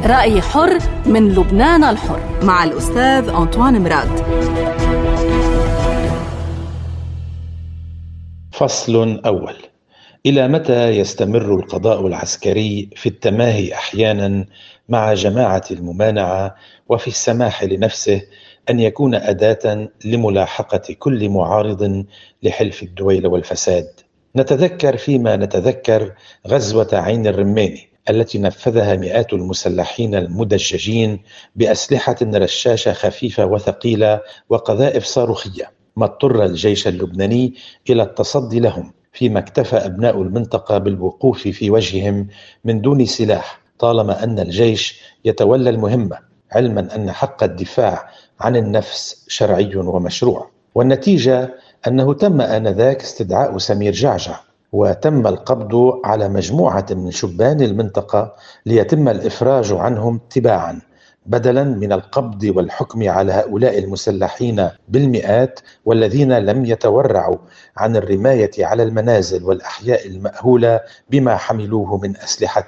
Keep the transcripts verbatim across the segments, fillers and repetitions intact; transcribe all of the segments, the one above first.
رأي حر من لبنان الحر مع الأستاذ أنطوان مراد. فصل أول. إلى متى يستمر القضاء العسكري في التماهي أحيانا مع جماعة الممانعة وفي السماح لنفسه أن يكون أداة لملاحقة كل معارض لحلف الدويلة والفساد؟ نتذكر فيما نتذكر غزوة عين الرماني التي نفذها مئات المسلحين المدججين بأسلحة رشاشة خفيفة وثقيلة وقذائف صاروخية، ما اضطر الجيش اللبناني إلى التصدي لهم، فيما اكتفى أبناء المنطقة بالوقوف في وجههم من دون سلاح طالما أن الجيش يتولى المهمة، علما أن حق الدفاع عن النفس شرعي ومشروع. والنتيجة أنه تم آنذاك استدعاء سمير جعجع، وتم القبض على مجموعة من شبان المنطقة ليتم الإفراج عنهم تباعا، بدلا من القبض والحكم على هؤلاء المسلحين بالمئات والذين لم يتورعوا عن الرماية على المنازل والأحياء المأهولة بما حملوه من أسلحة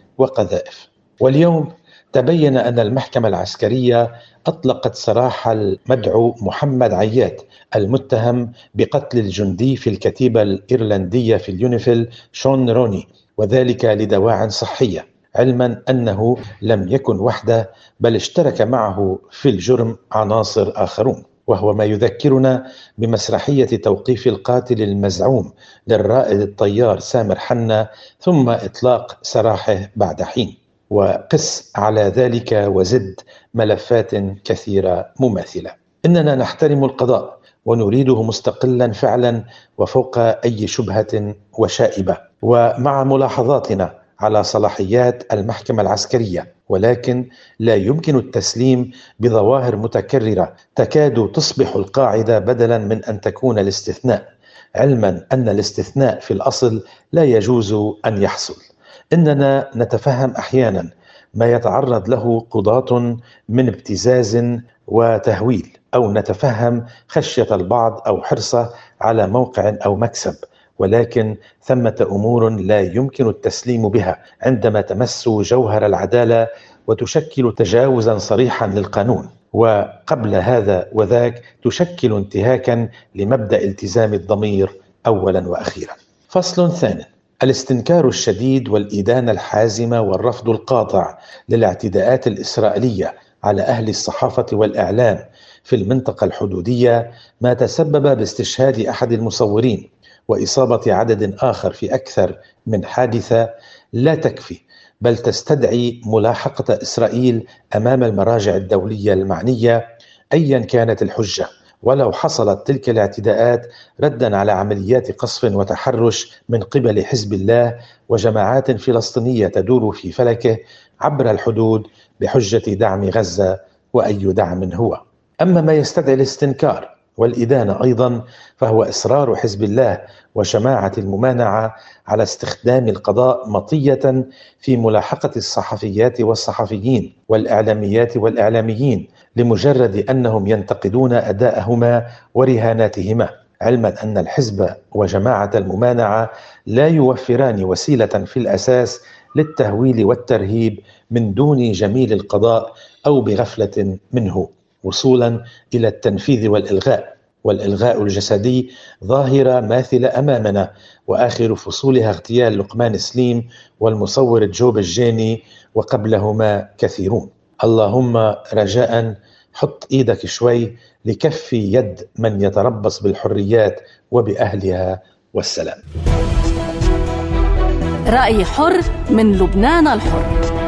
وقذائف. واليوم تبين أن المحكمة العسكرية أطلقت سراح المدعو محمد عياد المتهم بقتل الجندي في الكتيبة الإيرلندية في اليونيفيل شون روني، وذلك لدواعٍ صحية، علما أنه لم يكن وحده بل اشترك معه في الجرم عناصر آخرون، وهو ما يذكرنا بمسرحية توقيف القاتل المزعوم للرائد الطيار سامر حنا ثم إطلاق سراحه بعد حين. وقس على ذلك وزد ملفات كثيرة مماثلة. إننا نحترم القضاء ونريده مستقلا فعلا وفوق أي شبهة وشائبة، ومع ملاحظاتنا على صلاحيات المحكمة العسكرية، ولكن لا يمكن التسليم بظواهر متكررة تكاد تصبح القاعدة بدلا من أن تكون الاستثناء، علما أن الاستثناء في الأصل لا يجوز أن يحصل. إننا نتفهم أحيانا ما يتعرض له قضاة من ابتزاز وتهويل، أو نتفهم خشية البعض أو حرصه على موقع أو مكسب، ولكن ثمة أمور لا يمكن التسليم بها عندما تمس جوهر العدالة وتشكل تجاوزا صريحا للقانون، وقبل هذا وذاك تشكل انتهاكا لمبدأ التزام الضمير أولا وأخيرا. فصل ثاني. الاستنكار الشديد والإدانة الحازمة والرفض القاطع للاعتداءات الإسرائيلية على أهل الصحافة والإعلام في المنطقة الحدودية، ما تسبب باستشهاد أحد المصورين وإصابة عدد آخر في أكثر من حادثة، لا تكفي بل تستدعي ملاحقة إسرائيل أمام المراجع الدولية المعنية أيا كانت الحجة، ولو حصلت تلك الاعتداءات ردا على عمليات قصف وتحرش من قبل حزب الله وجماعات فلسطينية تدور في فلكه عبر الحدود بحجة دعم غزة وأي دعم هو. أما ما يستدعي الاستنكار والإدانة أيضا فهو إصرار حزب الله وجماعة الممانعة على استخدام القضاء مطية في ملاحقة الصحفيات والصحفيين والإعلاميات والإعلاميين لمجرد أنهم ينتقدون أداءهما ورهاناتهما، علما أن الحزب وجماعة الممانعة لا يوفران وسيلة في الأساس للتهويل والترهيب من دون جميل القضاء أو بغفلة منه، وصولا إلى التنفيذ والإلغاء. والإلغاء الجسدي ظاهرة ماثلة أمامنا، وآخر فصولها اغتيال لقمان سليم والمصور جوب الجاني وقبلهما كثيرون. اللهم رجاء حط إيدك شوي لكفي يد من يتربص بالحريات وبأهلها، والسلام. رأي حر من لبنان الحر.